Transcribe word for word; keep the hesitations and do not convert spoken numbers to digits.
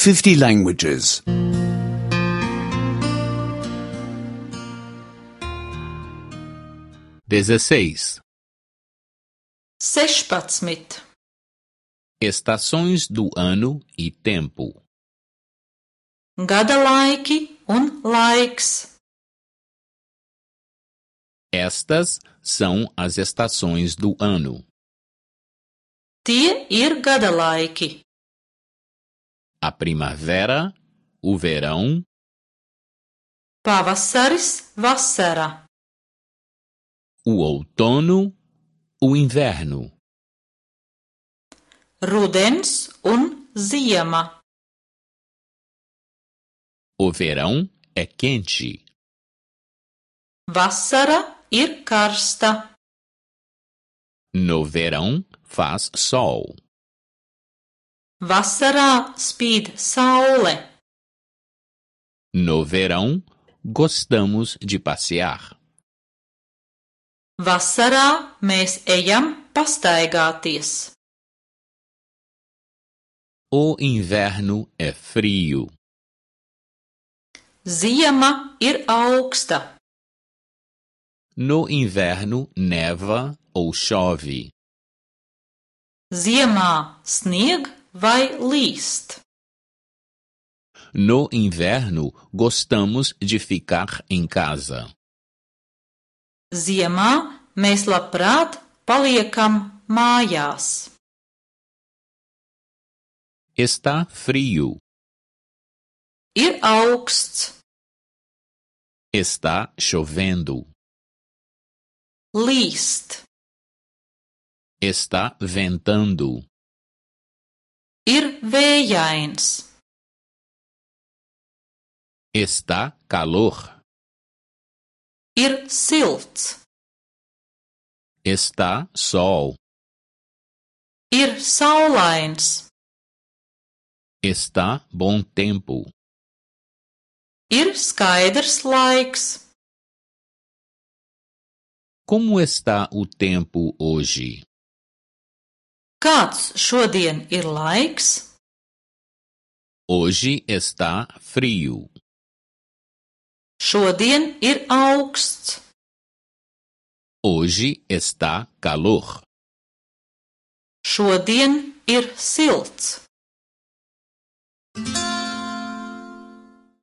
fifty languages. dezesseis. sešpadsmit. Estações do ano e tempo. Gada laiki un laiks. Estas são as estações do ano. Tie ir gada laiki. A primavera, o verão, Pavasaris, vasara. o outono, o inverno. Rudens un ziema. O verão é quente. Vasara ir karsta. No verão faz sol. Vasarā spīd saule. No verão gostamos de passear. Vasarā mēs ejam pastaigāties. O inverno é frio. Ziema ir augsta. No inverno neva ou chove. Ziemā snieg vai līst. No inverno gostamos de ficar em casa. Ziemā mēs labprāt paliekam mājās. Está frio. Ir augsts. Está chovendo. Līst. Está ventando. Ir vējains. Está calor. Ir silts. Está sol. Ir saulains. Está bom tempo. Ir skaidrs laiks. Como está o tempo hoje? Kāds šodien ir laiks? Hoje está frio. Šodien ir augsts. Hoje está calor. Šodien ir silts.